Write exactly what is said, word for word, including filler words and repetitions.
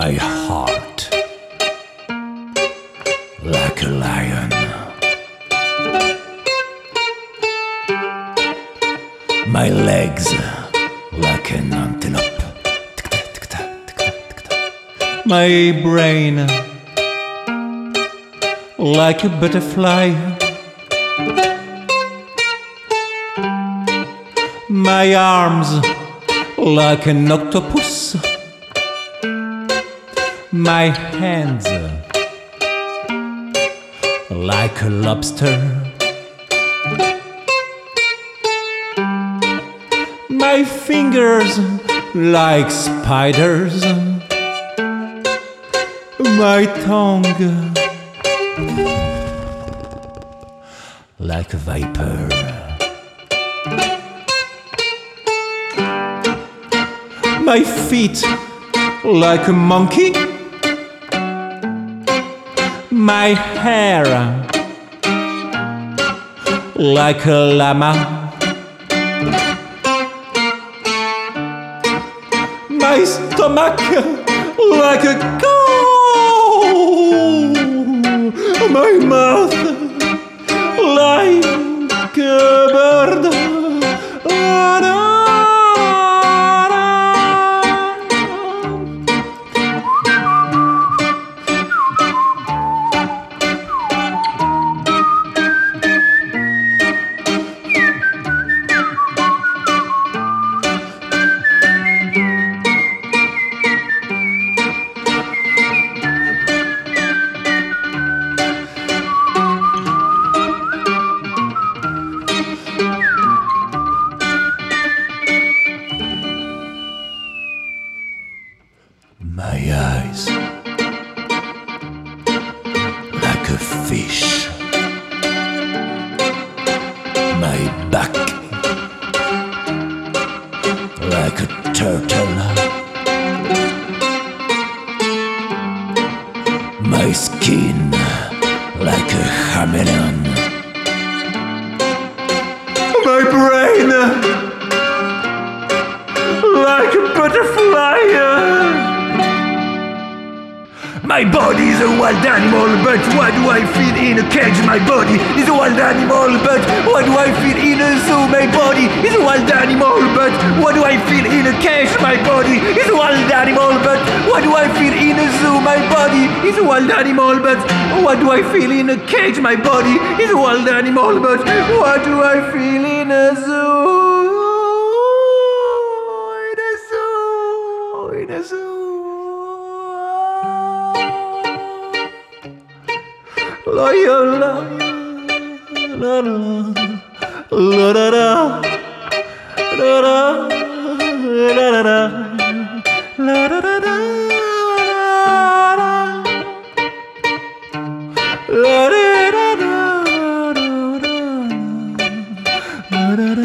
My heart like a lion, my legs like an antelope, my brain like a butterfly, my arms like an octopus, my hands like a lobster, my fingers like spiders, my tongue like a viper, my feet like a monkey, my hair like a llama, my stomach like a cow, my mouth like a bird. My eyes like a fish, my back like a turtle, my skin like a chameleon, my brain like a butterfly. My body is a wild animal, but why do I feel in a cage? My body is a wild animal, but why do I feel in a zoo? My body is a wild animal, but why do I feel in a cage? My body is a wild animal, but why do I feel in a zoo? My body is a wild animal, but why do I feel in a cage? My body is a wild animal, but why do I feel in a zoo? In a zoo, in a zoo. La la la la la la la la la la la